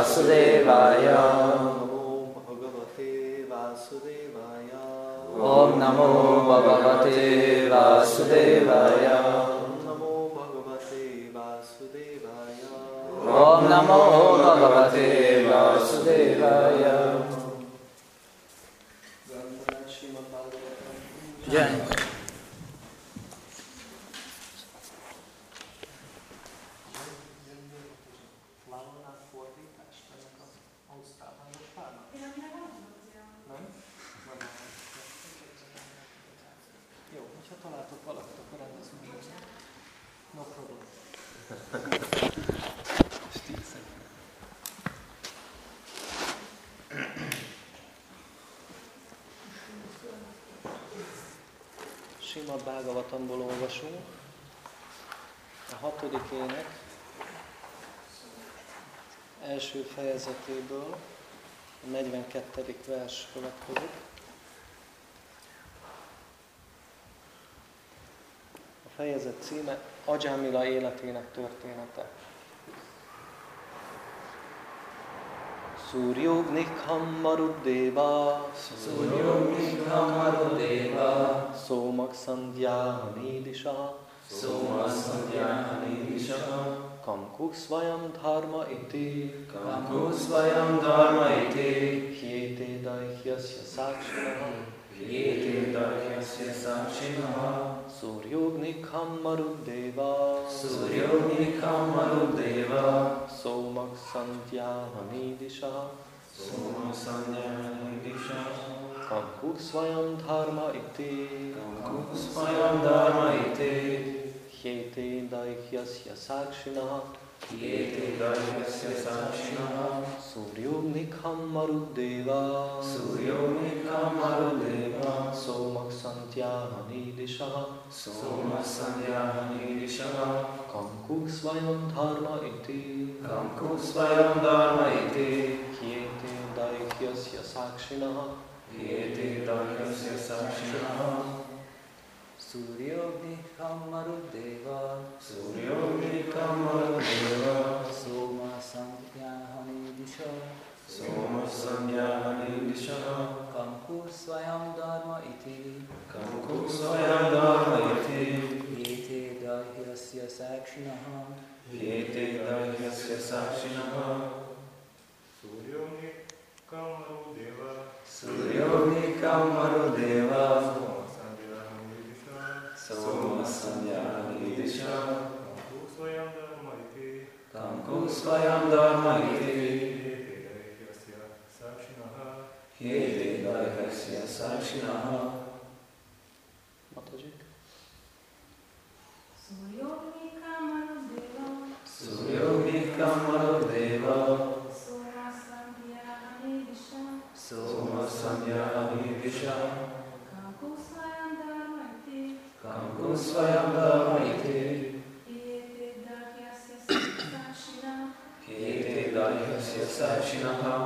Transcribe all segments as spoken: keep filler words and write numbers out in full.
Vasudevaya. Namo Bhagavate Vasudevaya. Om Namo Bhagavate Vasudevaya. Namo Bhagavate Vasudevaya. Om Namo Bhagavate Vasudevaya. Jai. No problem. Srimad Bhagavatamból olvasunk, a hatodik ének első fejezetéből, a negyvenkettedik vers következik. A fejezet címe Ajamila életének története. Suryognikham Marudeva, Suryognikham Marudeva, Somak Sandhya Nidisha, Soma Sandhya Nidisha, Kamkusvayam Dharma iti, Kamkusvayam Dharma iti, Hyete Daihyasya Sakshinaha, Hyete Daihyasya Sakshinaha, Suryognikham Marudeva, Suryognikham Marudeva, Somak Sandhya Nidisha, Soma Sandhya Nidisha, Kamkusvayam Dharma iti, Kamkusvayam Dharma iti, Hyete Daihyasya Sakshinaha, Hyete Daihyasya Sakshinaha, Suryognikham Marudeva, Suryognikham Marudeva, Somak Sandhya Nidisha, Soma Sandhya Nidisha, Kamkusvayam Dharma iti, Kamkusvayam Dharma iti, Hyete Daihyasya Sakshinaha, Hyete Daihyasya Sakshinaha, Suryognikham Marudeva, Suryognikham Marudeva, Soma Sandhya Nidisha, Soma Sandhya Nidisha, Kamkusvayam Dharma iti, Kamkusvayam Dharma iti, Hyete Daihyasya Sakshinaha, Hyete Daihyasya Sakshinaha, Suryognikham Marudeva, Suryognikham Marudeva, Soma Sandhya Nidisha, Soma Sandhya Nidisha, Kamkusvayam Dharma iti, Kamkusvayam Dharma iti, Hyete Daihyasya Sakshinaha, Hyete Daihyasya Sakshinaha. Matazik. Suryognikham Marudeva, Suryognikham Marudeva, Soma Sandhya Nidisha, Soma Sandhya Nidisha, Kamkusvayam Dharma iti, Kamkusvayam Dharma iti, Hyete Daihyasya Sakshinaha, Hyete Daihyasya Sakshinaha,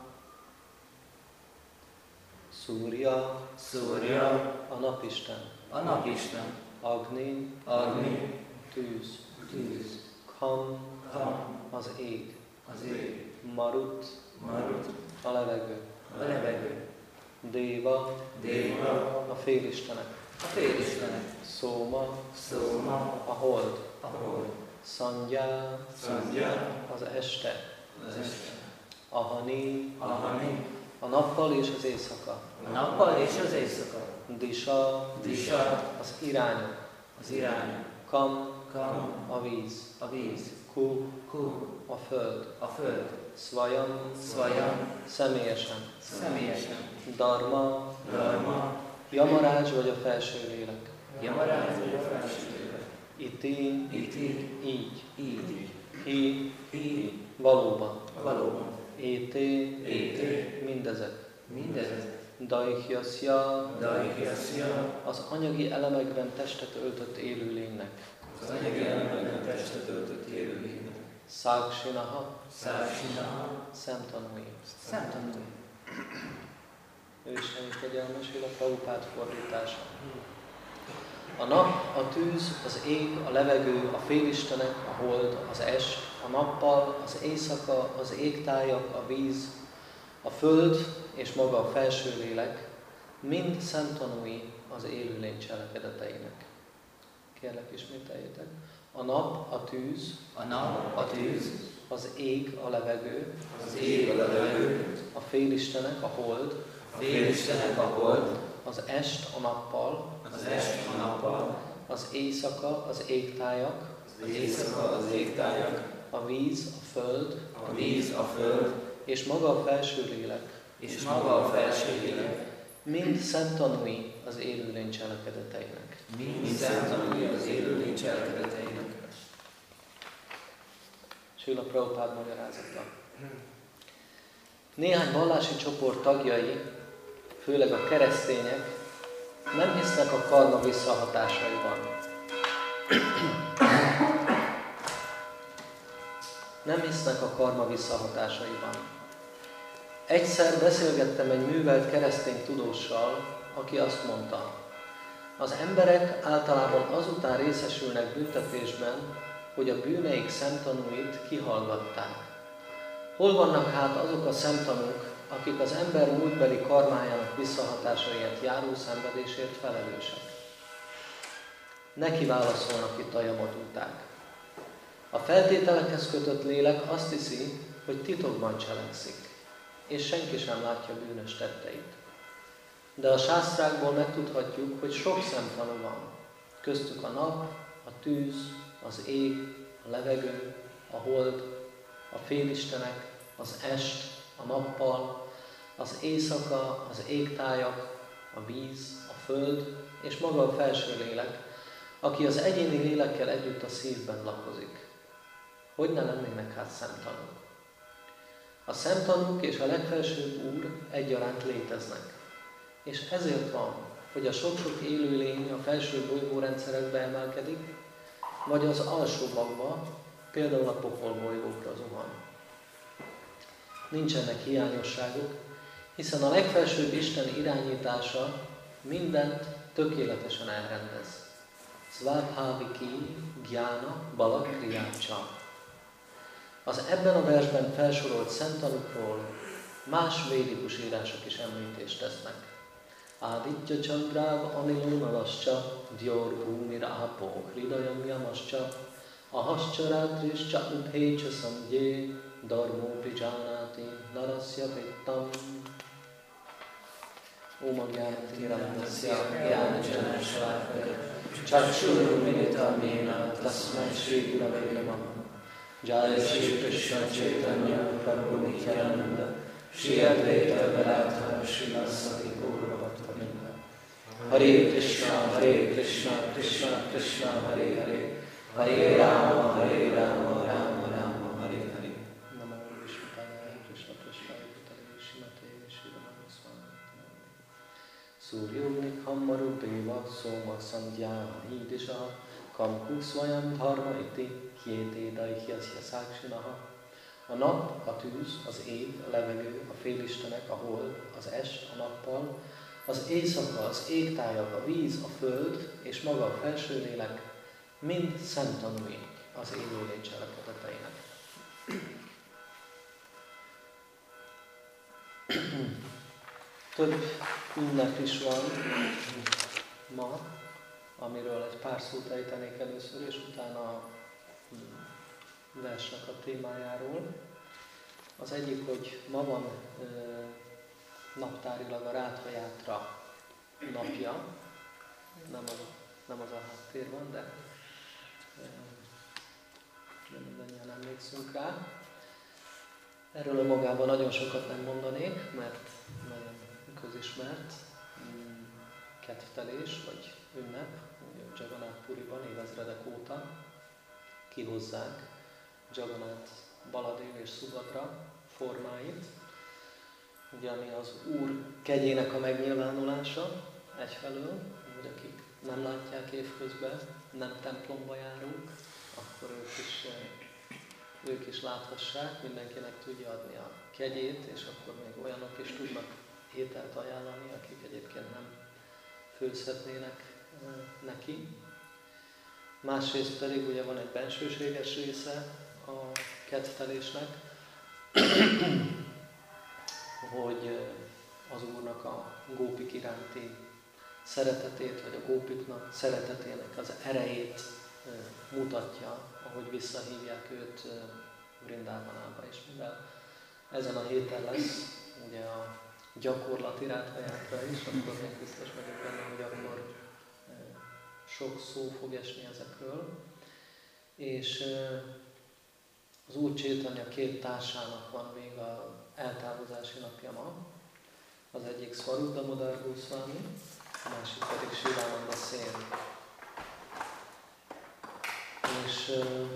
Surya, Surya, a napisten, a napisten, Agni, Agni, tűz, tűz, Kham, Kham, az ég, az ég, Marut, Marut, a levegő, a levegő, Déva, Déva, a félistenek, a félistenek, Soma, Szóma, a hold, a hold, Sandhya, Sandhya, az este, az este, Ahani, Ahani, a nappal és az éjszaka, a nappal és az éjszaka, Disha, Disha, az irányok, az irány, Kam, Kam, a víz, a víz, Ku, Ku, a föld, a föld, Svayam, Svayam, személyesen, személyesen, Dharma, Dharma, Yamaraj vagy a felső lélek, Yamaráz vagy a felsőlélek, Iti, Iti, így, így, Hi, Hi, valóban, valóban, Été, Été, mindezek, mindezek, Daihyasya, Daihyasya, az anyagi elemekben testet öltött élőlénynek, az anyagi elemekben testet öltött élőlénynek, Sakshinaha, Sakshinaha, szemtanúi. szemtanúi. Ő is elmesél a Prabhupád fordítása. A nap, a tűz, az ég, a levegő, a félistenek, a hold, az est, a nappal, az éjszaka, az égtájak, a víz, a föld és maga a felső lélek, mind szemtanúi az élőlény cselekedeteinek. Kérlek, ismételjétek. A nap, a tűz, A nap, a tűz, az ég, a levegő, Az ég, a levegő, a félistenek, a hold, a félistenek, a hold, az est a nappal, az est a nappal, az éjszaka, az égtájak, az éjszaka, az égtájak, a víz, a föld, a víz, a föld, és maga a felső lélek, és maga a felső lélek, mind szemtanúi az élőlény cselekedeteinek. mind szemtanúi az élőlény cselekedeteinek. Srila Prabhupád magyarázata. Néhány vallási csoport tagjai, főleg a keresztények, nem hisznek a karma visszahatásaiban. Nem hisznek a karma visszahatásaiban. Egyszer beszélgettem egy művelt keresztény tudóssal, aki azt mondta, az emberek általában azután részesülnek büntetésben, hogy a bűneik szemtanúit kihallgatták. Hol vannak hát azok a szemtanúk, akik az ember múltbeli karmájának visszahatásaiért járó szenvedésért felelősek? Neki válaszolnak itt a jamaduták. A feltételekhez kötött lélek azt hiszi, hogy titokban cselekszik, és senki sem látja bűnös tetteit. De a sásztrákból megtudhatjuk, hogy sok szemtanú van, köztük a nap, a tűz, az ég, a levegő, a hold, a félistenek, az est, a nappal, az éjszaka, az égtájak, a víz, a föld és maga a felső lélek, aki az egyéni lélekkel együtt a szívben lakozik. Hogy ne lennének hát szemtanúk? A szemtanúk és a legfelsőbb Úr egyaránt léteznek, és ezért van, hogy a sok-sok élőlény a felső bolygórendszerekbe emelkedik, vagy az alsó magba, például a pokolbolygókra zuhan. Nincsenek hiányosságok, hiszen a legfelsőbb Isten irányítása mindent tökéletesen elrendez. Svabhaviki Gyána Balakriácsa. Az ebben a versben felsorolt szemtanúkról más védikus írások is említést tesznek. Aditya Chandráv Anilonalascha Dyor Bhumir Apo Hridayam Yamascha Ahascha Rátrischa Ubhécsa Samgyé Dharmo Vijanati Narasya Vittam Om Agyanti Ramnasya Gyana Shalakaya Chakshuru Militam Yena Tasmai Shri Gurave Namah Jai Shri Krishna Chaitanya Prabhu Nityananda Shri Advaita Gadadhara Srivasati Gaura Bhaktavinda Hare Krishna Hare Krishna Krishna Krishna Hare Hare Hare Rama Hare Rama Rama Rama Hare Hare Namo Vishnupadaya Krishna Krishna Vitale Shrimate Shri Ramana Swami Suryognikham Marudeva Soma Sandhya Nidisha Kamku Swayam Dharma Iti Hyete Daihyasya Sakshinaha. A nap, a tűz, az ég, a levegő, a félistenek, a hold, az est, a nappal, az éjszaka, az égtájak, a víz, a föld és maga a felső lélek mind szemtanúi az élőlény cselekedeteinek. Több ünnep is van ma, amiről egy pár szót ejtenék először, és utána a versnek a témájáról. Az egyik, hogy ma van e, naptárilag a Rátha Játra napja, nem az, nem az a háttér van, de, e, de mindannyian emlékszünk rá. Erről magában nagyon sokat nem mondanék, mert nagyon közismert mm, kedvtelés vagy ünnep, Jagannath Puriban évezredek óta kihozzák Jagannath, Baladev és Subhadra formáit, ugye ami az Úr kegyének a megnyilvánulása egyfelől, hogy akik nem látják évközben, nem templomba járók, akkor ők is, ők is láthassák, mindenkinek tudja adni a kegyét, és akkor még olyanok is tudnak ételt ajánlani, akik egyébként nem főzhetnének neki. Másrészt pedig ugye van egy bensőséges része a kedvtelésnek, hogy az Úrnak a gópik iránti szeretetét, vagy a gópiknak szeretetének az erejét mutatja, ahogy visszahívják őt Vrindávanába is. Mivel ezen a héten lesz ugye a gyakorlati ráthajátra is, akkor még biztos vagyok benne, hogy akkor sok szó fog esni ezekről. És az Úr Csaitanya két társának van még az eltávozási napja ma. Az egyik Swarup Damodar Goswami, a másik pedig Sivananda Sen. És uh,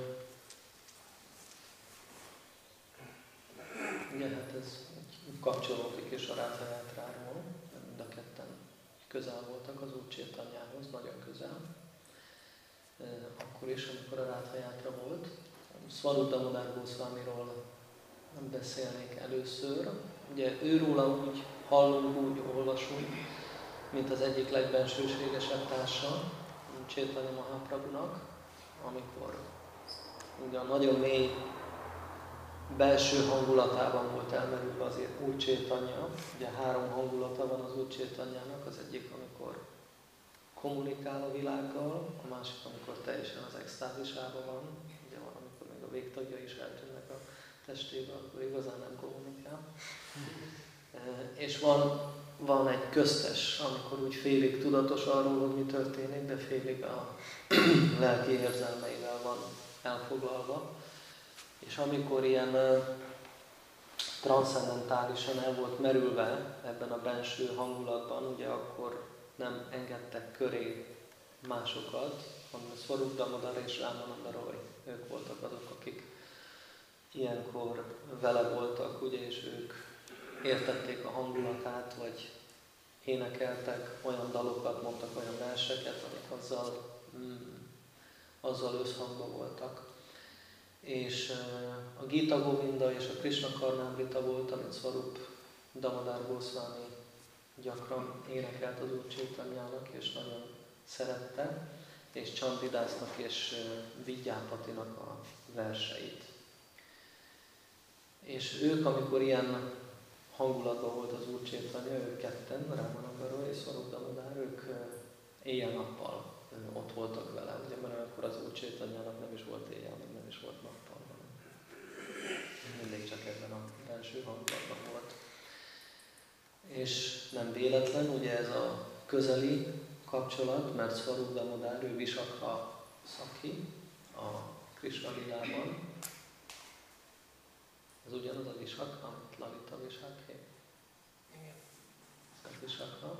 ugye hát ez kapcsolódik is a Rátha-játráról, mind a ketten közel voltak az Úr Csaitanyához, nagyon közel. Uh, akkor is, amikor a Rátha-játra volt. Swarup Damodar Goswamiról nem beszélnék először. Ugye őróla úgy hallunk, úgy olvasunk, mint az egyik legbensőségesebb társa Chaitanya Mahaprabhunak, amikor ugye nagyon mély belső hangulatában volt elmerülve az Úr Chaitanya. Ugye három hangulata van az Úr Chaitanyának, az egyik, amikor kommunikál a világgal, a másik, amikor teljesen az extázisában van, ugye van, amikor még a végtagja is eltűnnek a testébe, akkor igazán nem kommunikál. És van, van egy köztes, amikor úgy félig tudatos arról, hogy mi történik, de félig a lelki érzelmeivel van elfoglalva. És amikor ilyen uh, transzcendentálisan el volt merülve ebben a benső hangulatban, ugye akkor nem engedtek köré másokat, hanem Swarup Damodar és Ramananda Roy, ők voltak azok, akik ilyenkor vele voltak, ugye, és ők értették a hangulatát, vagy énekeltek olyan dalokat, mondtak olyan verseket, amik azzal, mm, azzal összhangban voltak. És uh, a Gita Govinda és a Krishna Karnamrita volt, amit Swarup Damodar Goswami gyakran énekelt az Úr Chaitanyának, és nagyon szerette, és Chandidásnak és uh, Vidyápatinak a verseit. És ők, amikor ilyen hangulatban volt az Úr Chaitanya, ők ketten, Ramananda Roy és Swarup Damodar, ők éjjel-nappal ott voltak vele, ugye, mert akkor az Úr Chaitanyának nem is volt éjjel, meg nem is volt nappal, hanem mindig csak ebben a belső hangulatban volt. És nem véletlen, ugye ez a közeli kapcsolat, mert Swarup Damodar, ő Visakha Szaki a Krishna lilában. Ez ugyanaz a Visakha, amit Lalita Visakha. Igen. Ez Visakha.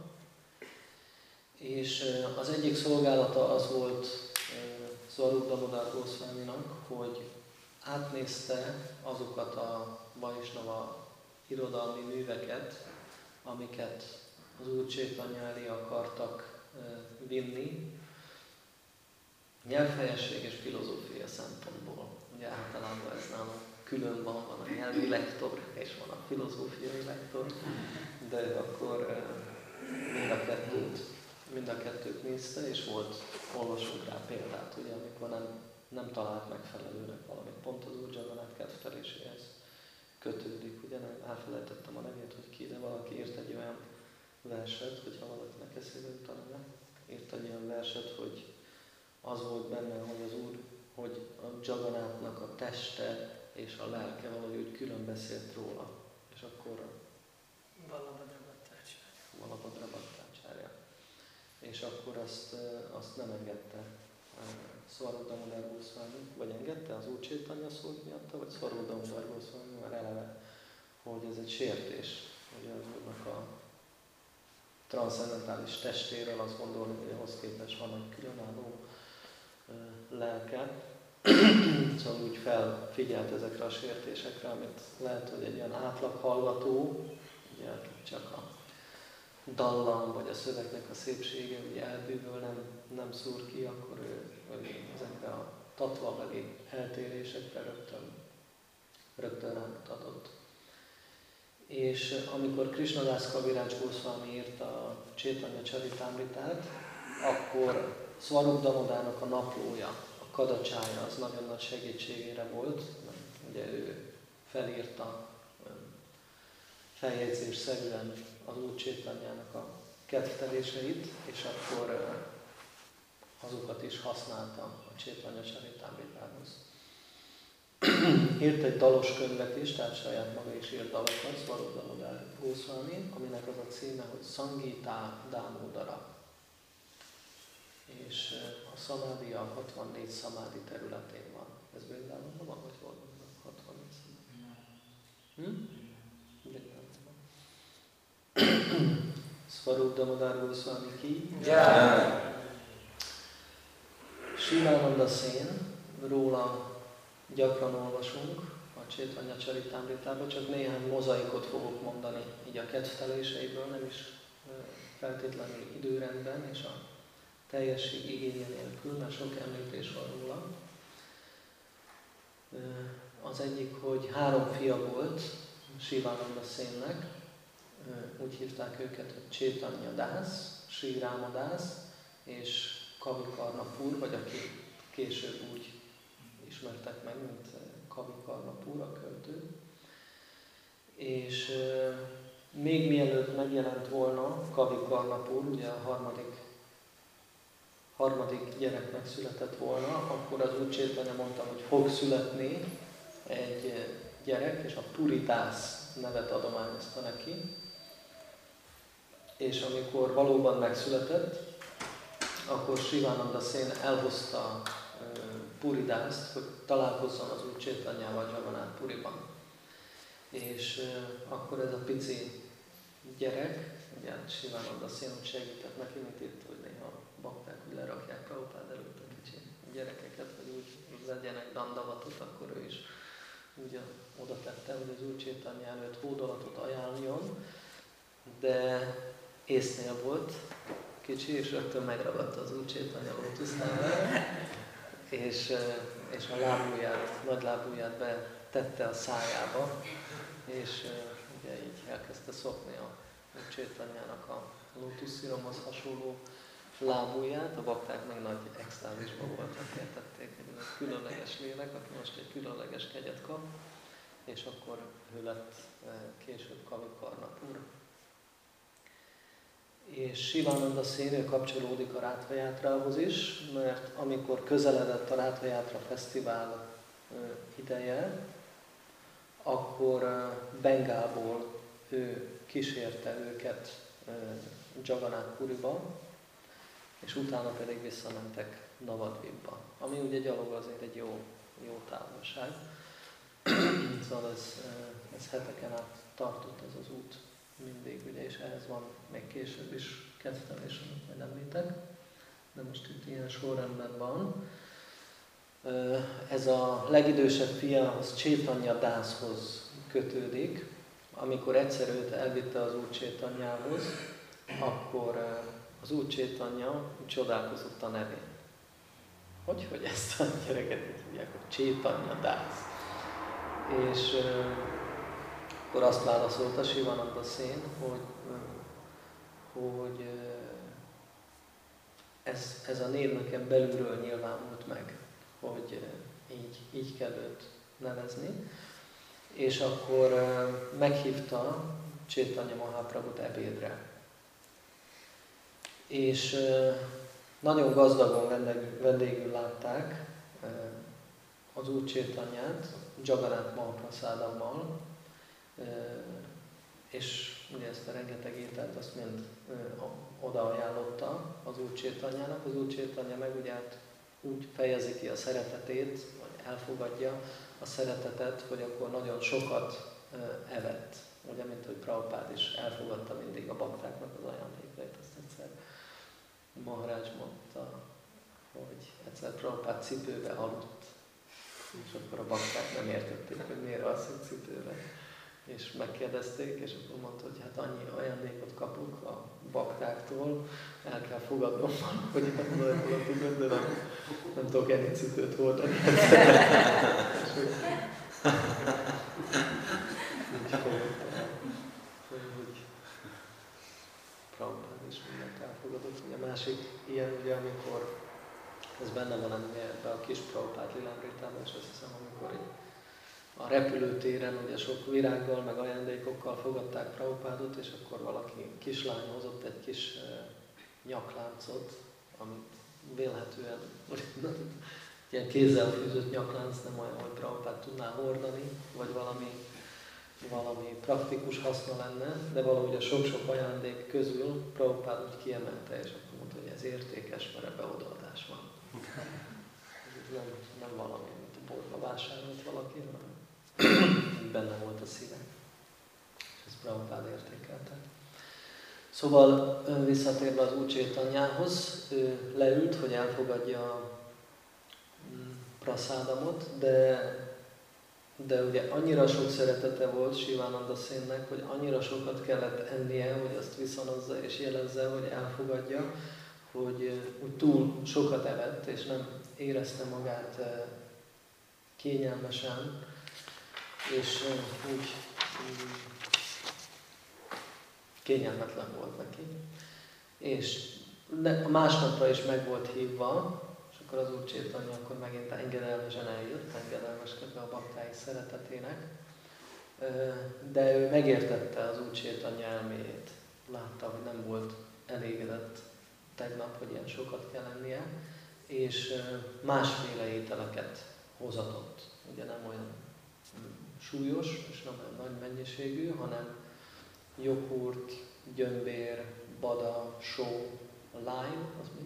És az egyik szolgálata az volt Swarup Damodar Goswaminak, hogy átnézte azokat a Vaisnava irodalmi műveket, amiket az Úr Chaitanya elé akartak vinni, nyelvhelyesség és filozófia szempontból. Ugye általában ez nálunk külön van, van a nyelvi lektor és van a filozófiai lektor, de akkor mind a kettőt, mind a kettőt nézte, és volt, olvasunk rá példát, ugye, amikor nem, nem talált megfelelőnek valamit, pont az Úr Jagannath kedvteléséhez kötődik. Ugye nem elfelejtettem a nevét, hogy ki, de valaki írt egy olyan verset, hogyha valakinek eszébe jut a neve, írt egy olyan verset, hogy az volt benne, hogy az Úr, hogy a Jagannathnak a teste és a lelke valahogy úgy külön beszélt róla. És akkor Valabhadrabhattácsárja. És akkor azt, azt nem engedte Swarup Damodar Goswami, vagy engedte az Úr Chaitanya szót miatta, vagy Swarup Damodar Goswami már eleve, hogy ez egy sértés, hogy az Úrnak a transzcendentális testéről azt gondolni, hogy ahhoz képest van egy különálló lelke. Szóval úgy felfigyelt ezekre a sértésekre, amit lehet, hogy egy olyan átlag hallgató, ugye csak a dallam vagy a szövegnek a szépsége ugye elbűvöl, nem, nem szúr ki, akkor ő, ő ezekre a tatvabeli eltérésekre rögtön, rögtön rámutatott. És amikor Krishnadas Kaviraj Goswami írta a Chaitanya Charitamritát, akkor Swarup Damodarnak a naplója, a kadacsája, az nagyon nagy segítségére volt. Ugye ő felírta feljegyzésszerűen az Úr Chaitanyának a kedvteléseit, és akkor azokat is használta a Chaitanya Charitamritahoz. Írt egy dalos könyvet is, tehát saját maga is írt dalokat, Swarup Damodar Goswami, aminek az a címe, hogy Sangita Damodara. És a szamádi a hatvannégy szamádi területén van. Ez Vrindávonban van, vagy hol van? hatvannégy szamádi. Hm? Vrindávonban. Swarup Damodar Goswami ki. Jai! Sivananda Sen, róla gyakran olvasunk a Chaitanya Charitamritában, csak néhány mozaikot fogok mondani így a kedvteléseiből, nem is feltétlenül időrendben, és a teljesség igénye nélkül, mert sok említés van róla. Az egyik, hogy három fia volt Sivananda Sennek, úgy hívták őket, hogy Chaitanya Das, Sri Rama Das és Kavikarnapur, vagy aki később úgy ismertek meg, mint Kavikarnapur, a költő. És euh, még mielőtt megjelent volna Kavikarnapur, ugye a harmadik, harmadik gyerek megszületett volna, akkor az Úr Chaitanya mondta, hogy fog születni egy gyerek, és a Puritász nevet adományozta neki. És amikor valóban megszületett, akkor Sivananda Sen elhozta Puridászt, hogy találkozzon az Úr Chaitanyával Jagannath Puriban. És uh, akkor ez a pici gyerek, ugye Sivananda Sen úgy segített neki, mint itt, hogy néha bakták, hogy lerakják Prabhupád előtt a kicsi gyerekeket, hogy úgy legyenek dandavatot, akkor ő is úgy oda tette, hogy az Úr Chaitanya előtt hódolatot ajánljon, de észnél volt kicsi, és rögtön megragadta az Úr Chaitanya lótuszlábát, és, és a lábujját, nagy lábujját betette a szájába, és ugye így elkezdte szokni a Úr Chaitanyának a lótuszsziromhoz hasonló lábujját, a bakták meg nagy extázisban voltak, értették, hogy ez egy különleges lélek, aki most egy különleges kegyet kap, és akkor ő lett később Kavikarnapur. És Sivananda Sen kapcsolódik a Rátha Játrához is, mert amikor közeledett a Rátha Játra Fesztivál ideje, akkor Bengálból ő kísérte őket Jagannath Puriba, és utána pedig visszamentek Navadvipba, ami ugye gyalog azért egy jó, jó távolság. Szóval ez, ez heteken át tartott ez az út mindig, ugye, és ehhez van még később is kedvtelés, amit majd említek, de most itt ilyen sorrendben van. Ez a legidősebb fiához, Chaitanya Dászhoz kötődik. Amikor egyszer őt elvitte az Úr Chaitanyához, akkor az Úr Chaitanya csodálkozott a nevén. Hogy, hogy ezt a gyereket így hívják, hogy Chaitanya Dász. És akkor azt válaszolta Sivananda Sen, hogy, hogy ez, ez a név nekem belülről nyilvánult meg, hogy így, így kell őt nevezni. És akkor meghívta Chaitanya Mahaprabhut ebédre. És nagyon gazdagon vendégül látták az Úr Chaitanyát, Jagannath Mahaprasadammal, és ugye ezt a rengeteg ételt azt mind oda ajánlotta az Úr Chaitanyának. Az Úr Chaitanya meg ugye úgy fejezi ki a szeretetét, vagy elfogadja a szeretetet, hogy akkor nagyon sokat evett. Ugye, mint hogy Prabhupád is elfogadta mindig a baktáknak az ajándékait. Azt egyszer Maharaj mondta, hogy egyszer Prabhupád cipőbe aludt, és akkor a bakták nem értették, hogy miért alszik cipőbe. És megkérdezték, és akkor mondta, hogy hát annyi ajándékot kapunk a baktáktól, el kell fogadnom valahogy hát gondolatokat, de nem, nem tudok ennyi cipőt hordani. És úgy fogadtam, hogy Prabhupád is mindent elfogadott. A másik ilyen ugye amikor ez benne van ebben a kis Prabhupád Lilamritában, és azt hiszem, amikor így a repülőtéren ugye sok virággal, meg ajándékokkal fogadták Prabhupádot, és akkor valaki kislány hozott egy kis nyakláncot, amit vélhetően ilyen kézzel fűzött nyaklánc, nem olyan, hogy Prabhupád tudná hordani, vagy valami, valami praktikus haszna lenne, de valahogy a sok-sok ajándék közül Prabhupád úgy kiemelte, és akkor mondta, hogy ez értékes, mert ebbe odaadás van. Ez nem, nem valami, mint a boltba vásárolt valaki, hanem benne volt a szíve. És ezt Prabhupád értékelte. Szóval visszatérve az Úr Csaitanyához, ő leült, hogy elfogadja a praszádamot, de, de ugye annyira sok szeretete volt Sivananda Szennek, hogy annyira sokat kellett ennie, hogy azt viszonozza és jelezze, hogy elfogadja, hogy úgy túl sokat evett, és nem érezte magát kényelmesen, és úgy kényelmetlen volt neki. És a másnapra is meg volt hívva, és akkor az Úr Csaitanya akkor megint engedelmesen eljött, engedelmeskedve a baktái szeretetének, de ő megértette az Úr Csaitanya elméjét. Látta, hogy nem volt elégedett tegnap, hogy ilyen sokat kell ennie, és másféle ételeket hozatott. Ugye nem olyan súlyos, és nem olyan nagy mennyiségű, hanem joghurt, gyömbér, bada, só, a lime, az mi?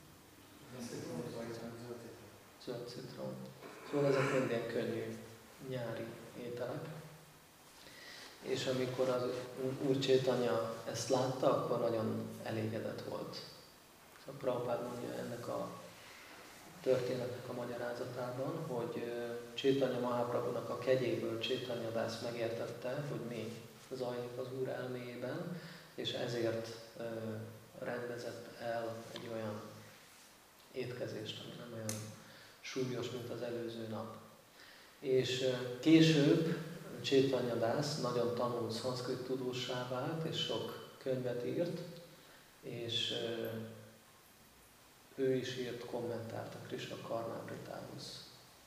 Zöld citrom. Szóval ezek mind ilyen könnyű nyári ételek. És amikor az Úr Csaitanya ezt látta, akkor nagyon elégedett volt. A Prabhupád mondja ennek a történetnek a magyarázatában, hogy Csaitanya Mahaprabhunak a kegyéből Csaitanya Dász megértette, hogy mi zajlik az Úr elméjében, és ezért rendezett el egy olyan étkezést, ami nem olyan súlyos, mint az előző nap. És később Csaitanya Dász nagyon tanult szanszkrit tudóssá vált, és sok könyvet írt, és ő is írt kommentárt a Krishna Karnamritához.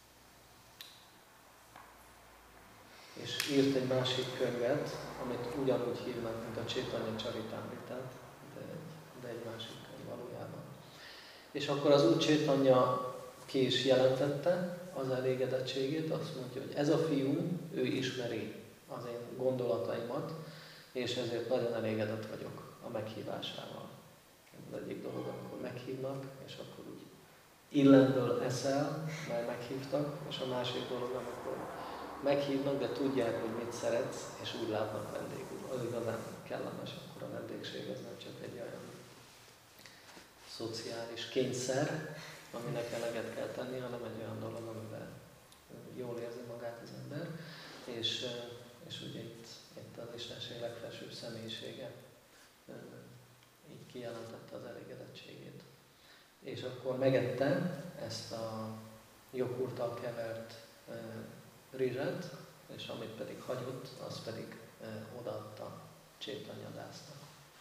És írt egy másik könyvet, amit ugyanúgy hívnak, mint a Csaitanya Charitamritát, de egy, de egy másik könyv valójában. És akkor az Úr Csaitanya ki is jelentette az elégedettségét, azt mondja, hogy ez a fiú, ő ismeri az én gondolataimat, és ezért nagyon elégedett vagyok a meghívásával. Az egyik dolog, amikor meghívnak, és akkor úgy illemből eszel, mert meghívtak, és a másik dolog, amikor meghívnak, de tudják, hogy mit szeretsz, és úgy látnak vendégül. Az igazán kellemes, akkor a vendégség, ez nem csak egy olyan szociális kényszer, aminek eleget kell tenni, hanem egy olyan dolog, amiben jól érzi magát az ember. És, és ugye itt, itt az Istenség legfelsőbb személyisége így kijelentette az elégedettségét. És akkor megette ezt a joghurttal kevert rizset, és amit pedig hagyott, azt pedig odaadta Csaitanya Dásznak.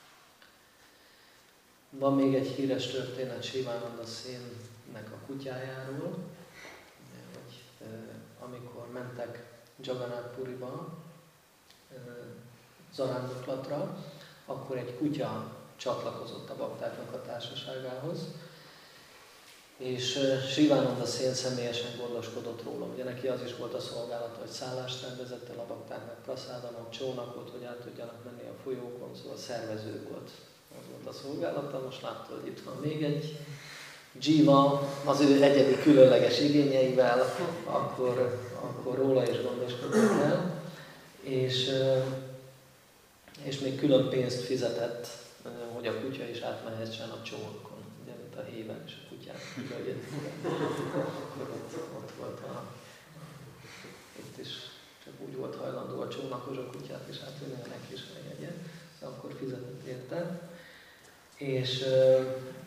Van még egy híres történet Sivananda Szennek a kutyájáról, hogy amikor mentek Jagannath Puriba zarándoklatra, akkor egy kutya csatlakozott a baktáknak a társaságához, és Sivananda Szen személyesen gondoskodott róla. Ugye neki az is volt a szolgálata, hogy szállást rendezett el a baktáknak, praszádamot, csónakot, hogy át tudjanak menni a folyókon, szóval szervező volt. Az volt a szolgálata, most látta, hogy itt van még egy dzsíva, az ő egyedi különleges igényeivel, akkor, akkor róla is gondoskodott el, és, és még külön pénzt fizetett, hogy a kutya is átmehessen a csónakon, ugye, mint a héven és a kutyák. Akkor ott, ott volt a, itt is csak úgy volt hajlandó a csónakos a kutyát is átvenni, neki is megegye, akkor fizetett érte. És ö,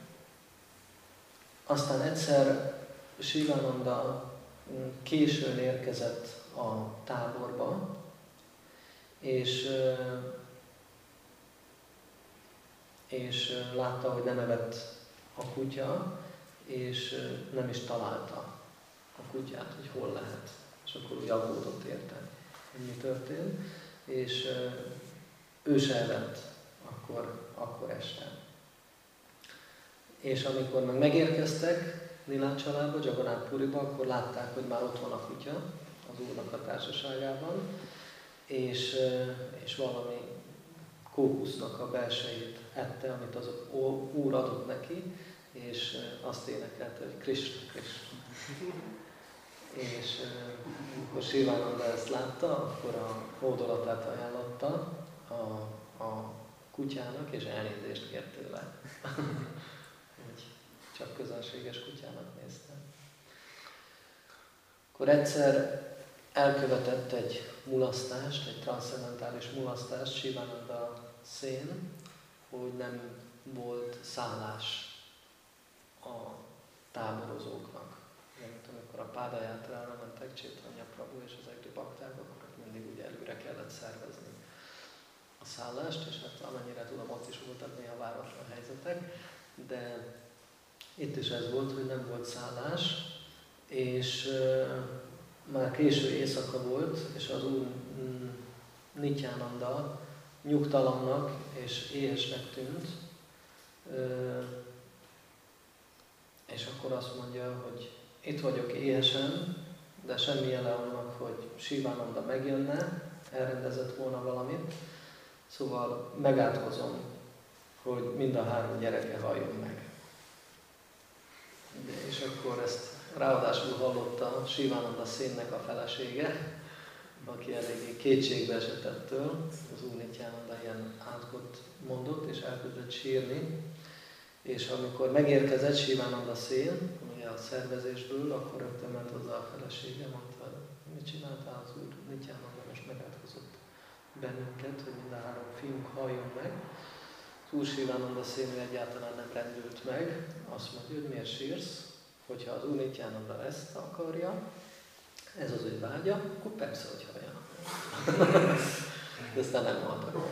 aztán egyszer Sivananda későn érkezett a táborba, és, ö, és látta, hogy nem evett a kutya, és nem is találta a kutyát, hogy hol lehet. És akkor úgy aggódott érte, hogy mi történt, és ő se evett akkor, akkor este. És amikor meg megérkeztek Nilán családba, Jagannath Puriba, akkor látták, hogy már ott van a kutya az Úrnak a társaságában, és, és valami kókusznak a belsejét ette, amit az Úr adott neki, és azt énekelte, hogy Krishna, Krishna. És amikor Sivananda ezt látta, akkor a hódolatát ajánlotta a, a kutyának, és elnézést kért tőle. Csak közönséges kutyának nézte. Akkor egyszer elkövetett egy mulasztást, egy transzcendentális mulasztást Sivananda Szén, hogy nem volt szállás a táborozóknak. Mint amikor a Pádajátára mentek Chaitanya Prabhu és az egri bakták, akkor mindig ugye előre kellett szervezni a szállást, és hát amennyire tudom, ott is voltak néha váratlan helyzetek, de itt is ez volt, hogy nem volt szállás, és uh, már késő éjszaka volt, és az Úr mm, Nityananda nyugtalannak és éhesnek tűnt, uh, és akkor azt mondja, hogy itt vagyok éhesen, de semmi jele annak, hogy Sivananda megjönne, elrendezett volna valamit, szóval megátkozom, hogy mind a három gyereke halljon meg. De, és akkor ezt ráadásul hallotta Sivananda Szénnek a felesége, aki eléggé kétségbe esett ettől, az Úr Nityananda ilyen átkot mondott, és elkezdett sírni. És amikor megérkezett Sivananda Szén, ugye a szervezésből, akkor rögtön ment hozzá a felesége, mondta, mit csináltál, az Úr Nityananda most megátkozott bennünket, hogy mind a három fiunk halljon meg. Az Úr Sivananda Szén egyáltalán nem rendült meg, azt mondja, hogy miért sírsz, hogyha az Úr Nityananda ezt akarja, ez az ő vágya, akkor persze, hogy halljanak. De aztán nem haltak.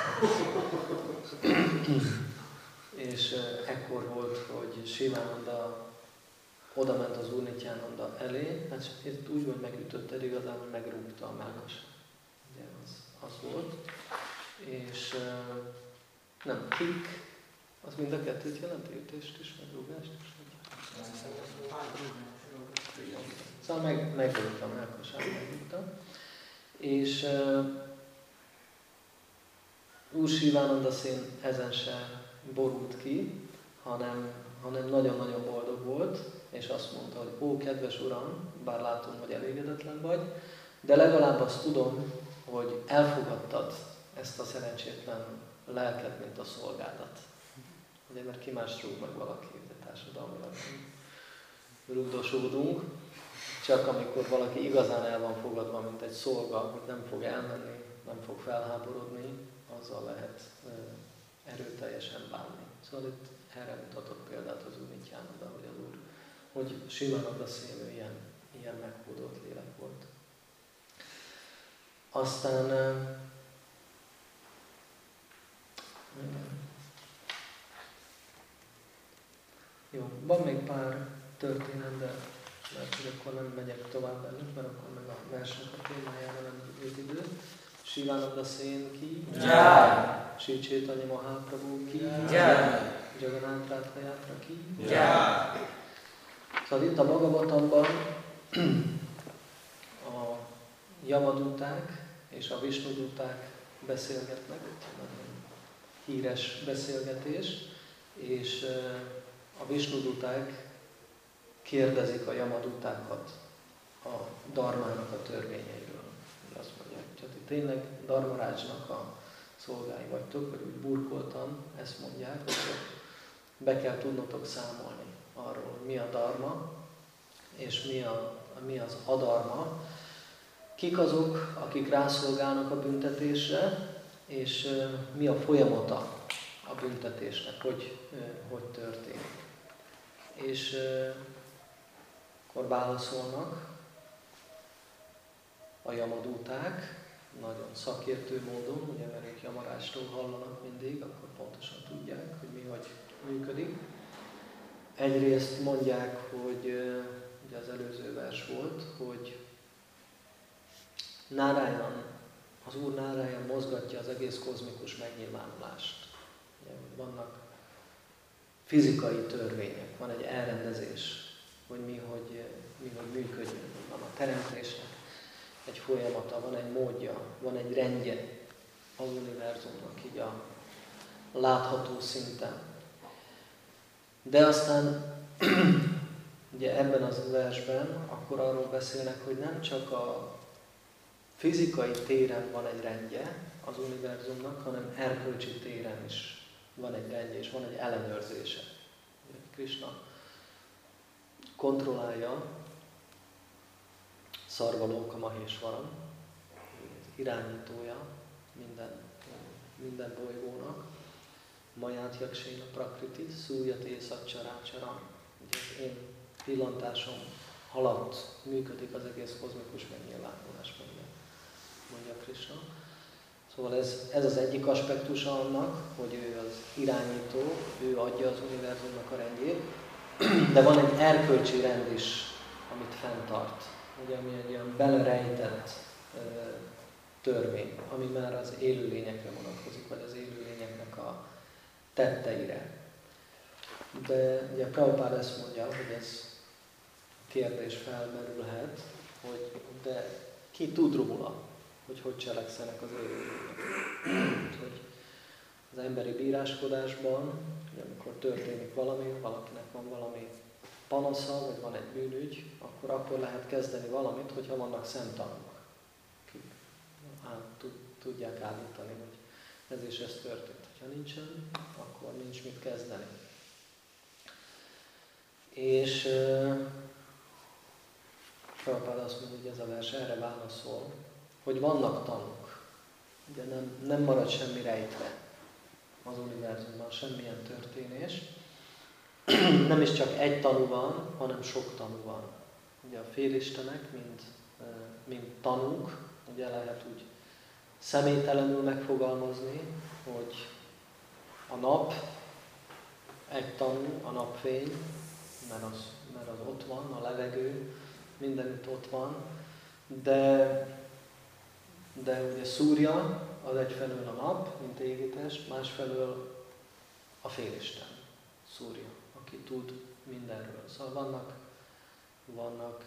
És ekkor volt, hogy Sivananda oda ment az Úr Nityananda elé, hát itt úgy, hogy megütötte, igazából megrúgta a mellkasát. Ugye az, az volt. És nem, kick, az mind a kettőt jelenti, ütést is, meg rúgást is. Szóval meg, megrúgta a mellkasát, megrúgta. És uh, Úr Sivananda Szén ezen se borult ki, hanem, hanem nagyon-nagyon boldog volt, és azt mondta, hogy ó, kedves Uram, bár látom, hogy elégedetlen vagy, de legalább azt tudom, hogy elfogadtad ezt a szerencsétlen lelket, mint a szolgádat. Ugye, mert ki más rúg meg valaki, de társadalmilag rúgdosódunk, csak amikor valaki igazán el van fogadva, mint egy szolga, hogy nem fog elmenni, nem fog felháborodni, azzal lehet erőteljesen bánni. Szóval itt erre mutatott példát az Úr Nityananda, hogy az Úr, hogy Sivananda Szén ilyen, ilyen meghódolt lélek volt. Aztán jó, van még pár történet, de mert hogy akkor nem megyek tovább előtt, mert akkor meg a versnek a témájára nem jut idő. Sivananda Szén ki, Jai! Sri Chaitanya Mahaprabhu ki, Jai! Jagannath Ratha Yatra ki. Jai! Szóval itt a Bhagavatamban a Yamaduták és a Vishnuduták beszélgetnek, nagyon híres beszélgetés, és a Vishnuduták kérdezik a Yamadutákat a dharmának a törvényeiről. Azt mondják, hogy tényleg Dharmarácsnak a szolgái vagytok, vagy úgy burkoltan ezt mondják, hogy be kell tudnotok számolni arról, hogy mi a dharma, és mi, a, mi az adharma, kik azok, akik rászolgálnak a büntetésre, és uh, mi a folyamata a büntetésnek, hogy, uh, hogy történik. És uh, akkor válaszolnak a Yamaduták, nagyon szakértő módon, ugye mert ők Yamarástól hallanak mindig, akkor pontosan tudják, hogy mi hogy működik. Egyrészt mondják, hogy ugye az előző vers volt, hogy Náráján, az Úr Náráján mozgatja az egész kozmikus megnyilvánulást. Ugye, vannak fizikai törvények, van egy elrendezés, hogy mi hogy, mi, hogy működjön. Van a teremtésnek egy folyamata, van egy módja, van egy rendje az univerzumnak, így a látható szinten. De aztán ugye ebben az versben akkor arról beszélnek, hogy nem csak a fizikai téren van egy rendje az univerzumnak, hanem erkölcsi téren is van egy rendje, és van egy ellenőrzése. Krishna kontrollálja Szarvalóka Mahésvaram, irányítója minden, minden bolygónak, Maját Jakséna Prakriti, Szújati Szacsarácsara. Ugye az én pillantásom alatt működik az egész kozmikus megnyilvánulás, mondja, mondja Krishna. Szóval ez, ez az egyik aspektusa annak, hogy ő az irányító, ő adja az univerzumnak a rendjét, de van egy erkölcsi rend is, amit fenntart, ugye, ami egy olyan belerejtett e, törvény, ami már az élőlényekre vonatkozik, vagy az élőlényeknek a tetteire. De ugye Prabhupád ezt mondja, hogy ez a kérdés felmerülhet, hogy de ki tud róla, hogy hogy cselekszenek az élőlények. Hogy az emberi bíráskodásban, amikor történik valami, valakinek van valami panasza, vagy van egy bűnügy, akkor akkor lehet kezdeni valamit, hogyha vannak szemtanúk, akik tudják állítani, hogy ez és ez történt. Ha nincsen, akkor nincs mit kezdeni. És uh, Prabhupád azt mondja, hogy ez a vers erre válaszol, hogy vannak tanúk. Ugye nem, nem marad semmi rejtve az univerzumban, semmilyen történés. Nem is csak egy tanú van, hanem sok tanú van. Ugye a félistenek, mint, mint tanúk, ugye lehet úgy személytelenül megfogalmazni, hogy a nap egy tanú, a napfény, mert az, mert az ott van, a levegő, mindenütt ott van, de, de ugye Szúrja az egyfelől a nap, mint égitest, másfelől a félisten, Szúrja, aki tud mindenről. Szóval vannak, vannak,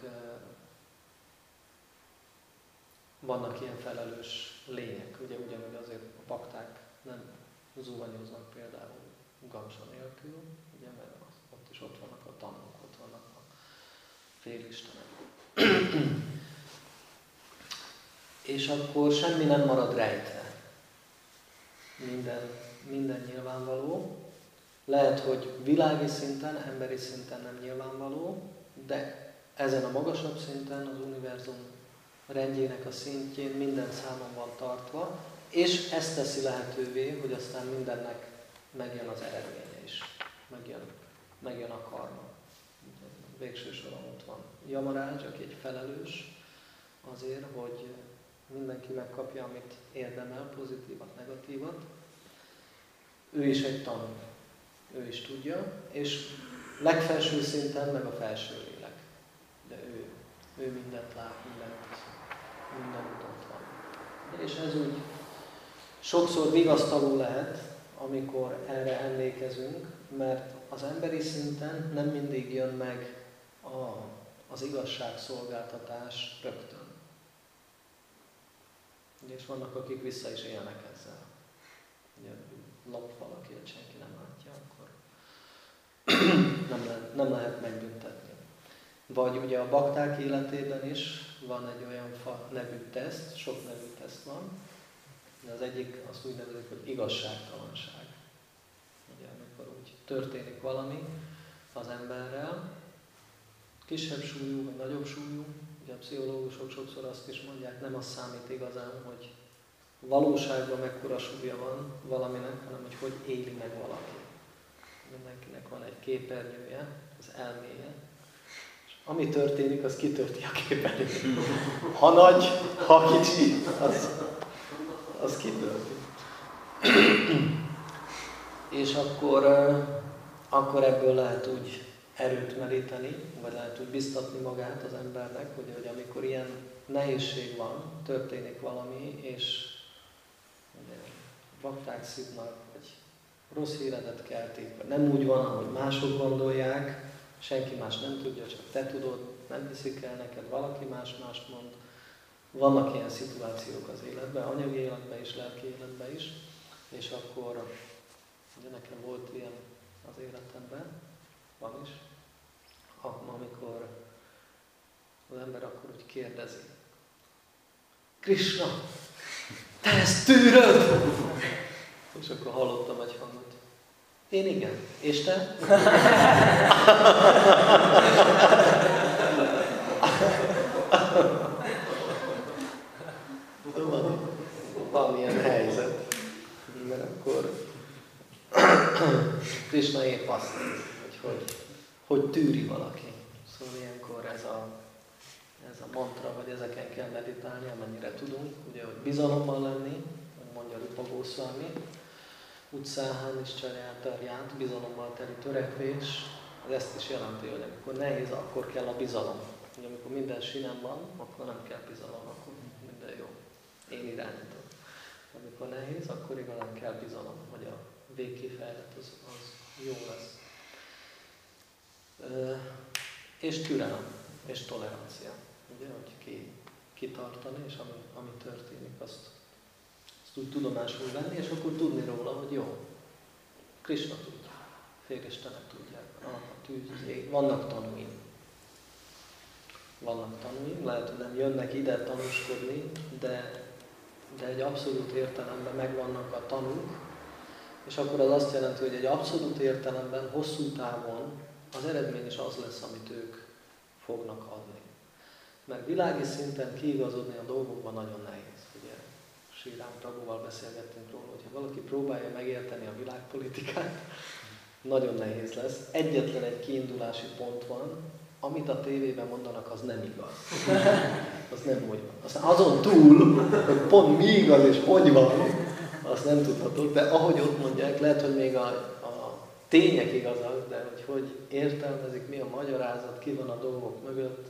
vannak ilyen felelős lények, ugye ugyanúgy azért a bakták nem zuhanyoznak például gamsa nélkül, ugye, mert ott is ott vannak a tanúk, ott vannak a félistenek. És akkor semmi nem marad rejtve. Minden, minden nyilvánvaló. Lehet, hogy világi szinten, emberi szinten nem nyilvánvaló, de ezen a magasabb szinten, az univerzum rendjének a szintjén minden számon van tartva, és ezt teszi lehetővé, hogy aztán mindennek megjön az eredménye is, megjön, megjön a karma. Végső soron ott van Yamaraj, aki egy felelős azért, hogy mindenki megkapja, amit érdemel, pozitívat, negatívat. Ő is egy tanú, ő is tudja, és legfelső szinten meg a felső lélek. De ő, ő mindent lát, mindent, mindent ott van. És ez úgy sokszor vigasztaló lehet, amikor erre emlékezünk, mert az emberi szinten nem mindig jön meg a, az igazságszolgáltatás rögtön. És vannak, akik vissza is élnek ezzel. Ugye lop valakit, senki nem látja, akkor nem lehet, nem lehet megbüntetni. Vagy ugye a bakták életében is van egy olyan fa nevű teszt, sok nevű teszt van. De az egyik azt úgy nevezik, hogy igazságtalanság. Ugye amikor úgy történik valami az emberrel, kisebb súlyú vagy nagyobb súlyú, ugye a pszichológusok sokszor azt is mondják, nem az számít igazán, hogy valóságban mekkora súlya van valaminek, hanem hogy hogy éli meg valaki. Mindenkinek van egy képernyője, az elméje, és ami történik, az kitörti a képernyőt. Ha nagy, ha kicsi, az, az kitörti. És akkor, akkor ebből lehet úgy erőt meríteni, vagy lehet úgy biztatni magát az embernek, hogy, hogy amikor ilyen nehézség van, történik valami, és ugye, bakták szidnak, vagy rossz híredet keltik, vagy nem úgy van, ahogy mások gondolják, senki más nem tudja, csak te tudod, nem hiszik el neked, valaki más mást mond. Vannak ilyen szituációk az életben, anyagi életben is, lelki életben is, és akkor, ugye nekem volt ilyen az életemben, van is, amikor az ember akkor úgy kérdezi, Krishna, te ezt tűröd? És akkor hallottam egy hangot. Én igen. És te? van, van ilyen helyzet. Mert akkor Krishna épp azt nézi, hogy, hogy hogy tűri valaki. Szóval ilyenkor ez a, ez a mantra, vagy ezeken kell meditálni, amennyire tudunk. Ugye, hogy bizalommal lenni, mondja Rupa Goswami, utszáhán is csajánt, bizalommal teli törekvés. Ez ezt is jelenti, hogy amikor nehéz, akkor kell a bizalom. Ugye, amikor minden sinem van, akkor nem kell bizalom, akkor minden jó. Én irányítom. Amikor nehéz, akkor igazán kell bizalom, hogy a végkifejlet az, az jó lesz. Uh, és türelem, és tolerancia, ugye, hogy ki, kitartani, és ami, ami történik, azt, azt úgy tudomásul venni, és akkor tudni róla, hogy jó, Krishna tudja, félistenek tudják, a tűz, ég, vannak tanúim. Vannak tanúim, lehet, hogy nem jönnek ide tanúskodni, de, de egy abszolút értelemben megvannak a tanúk, és akkor az azt jelenti, hogy egy abszolút értelemben, hosszú távon az eredmény is az lesz, amit ők fognak adni. Mert világi szinten kiigazodni a dolgokban nagyon nehéz. Ugye Sri Ram Prabhuval beszélgettünk róla, hogyha valaki próbálja megérteni a világpolitikát, nagyon nehéz lesz. Egyetlen egy kiindulási pont van, amit a tévében mondanak, az nem igaz. Az nem úgy van. Aztán azon túl, hogy pont mi igaz és hogy van, azt nem tudhatod, de ahogy ott mondják, lehet, hogy még a tények igazak, de hogy hogy értelmezik, mi a magyarázat, ki van a dolgok mögött,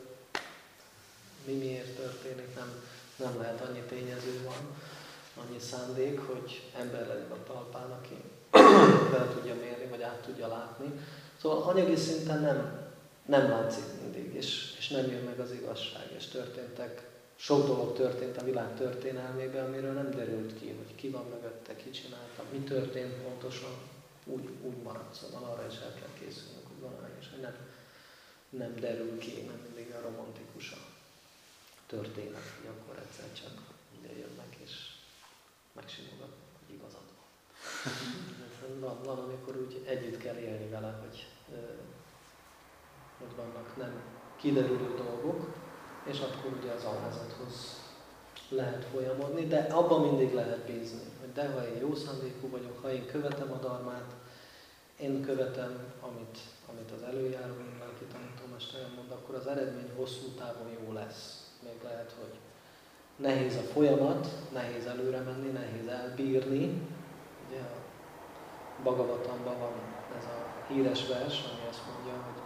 mi miért történik, nem, nem lehet, annyi tényező van, annyi szándék, hogy ember legyen a talpán, aki fel tudja mérni, vagy át tudja látni. Szóval anyagi szinten nem, nem látszik mindig, és, és nem jön meg az igazság, és történtek, sok dolog történt a világ történelmében, amiről nem derült ki, hogy ki van mögötte, ki csinálta, mi történt pontosan. Úgy, úgy marad, szóval arra is el kell készülnünk, hogy valami is, hogy nem, nem derül ki, nem mindig a romantikus a történet, hogy akkor egyszer csak ide jönnek és megsimogatnak, hogy igazad van. van. Van, amikor úgy együtt kell élni vele, hogy, hogy vannak nem kiderülő dolgok, és akkor ugye az alázathoz lehet folyamodni, de abban mindig lehet bízni, hogy de ha én jó szándékú vagyok, ha én követem a dharmát, én követem, amit, amit az előjáró lelki tanítómesterem mond, akkor az eredmény hosszú távon jó lesz. Még lehet, hogy nehéz a folyamat, nehéz előre menni, nehéz elbírni. Ugye a Bhagavatamban van ez a híres vers, ami azt mondja, hogy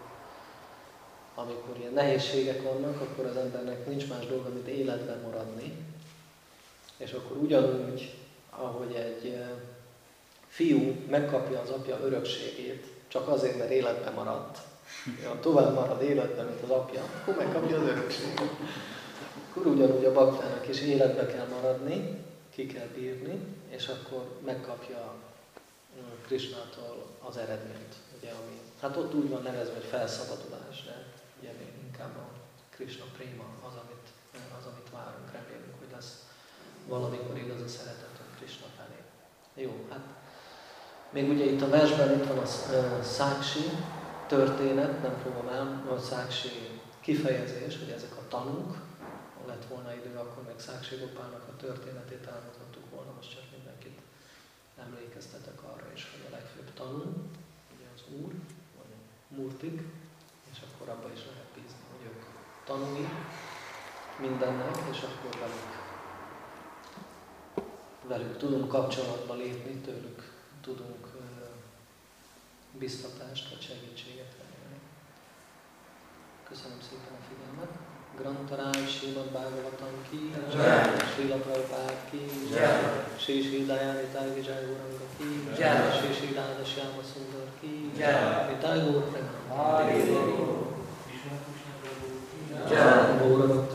amikor ilyen nehézségek vannak, akkor az embernek nincs más dolga, mint életben maradni. És akkor ugyanúgy, ahogy egy fiú megkapja az apja örökségét, csak azért, mert életben maradt, ha tovább marad életben, mint az apja, akkor megkapja az örökséget. Akkor ugyanúgy a baktának is életbe kell maradni, ki kell bírni, és akkor megkapja Krishnától az eredményt. Ugye, ami, hát ott úgy van nevezve, hogy felszabadulás, de ugye még inkább a Krishna préma az, amit, az, amit várunk, remélünk, hogy lesz valamikor igaz a szeretetünk Krishna felé. Jó, hát még ugye itt a versben itt van a száksi történet, nem fogom el, a száksi kifejezés, hogy ezek a tanúk, ha lett volna idő, akkor még Száksi Gopálnak a történetét elmondhattuk volna, most csak mindenkit emlékeztetek arra is, hogy a legfőbb tanú, ugye az Úr, vagy a Murtik, és akkor abba is lehet bízni, hogy ők tanúi mindennek, és akkor velük, velük tudunk kapcsolatba lépni, tőlük tudunk biztatást vagy segítséget venni. Köszönöm szépen a figyelmet. Grantaráj, Srimad Bhagavatam ki, Jai. Srila Prabhupád ki, Jai. Sri Sri Dayanitay Vijay Guranga ki, Jai. Sri Sri Radha Shyama Sundar ki, Jai. Nitai Gaur Premanand. Hari Hari. Krishna Krishna Prabhu ki Jai. Gaura